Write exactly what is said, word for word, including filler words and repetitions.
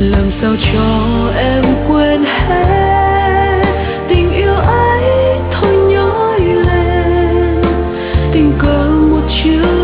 làm sao cho em quên hết tình yêu ấy thôi nhói lên tình cờ một chiều